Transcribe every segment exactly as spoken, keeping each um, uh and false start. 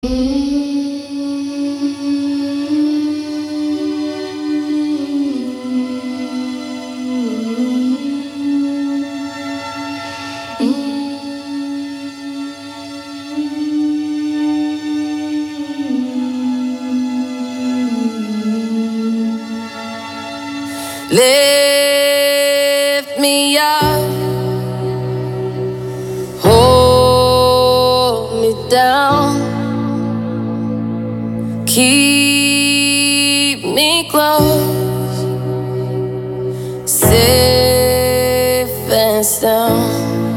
Lift me up, hold me down, keep me close, safe and sound.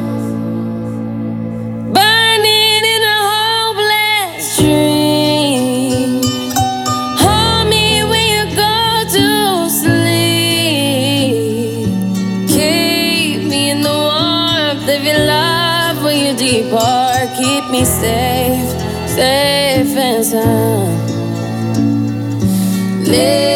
Burning in a hopeless dream, hold me when you go to sleep. Keep me in the warmth of your love when you depart. Keep me safe, safe and sound. Live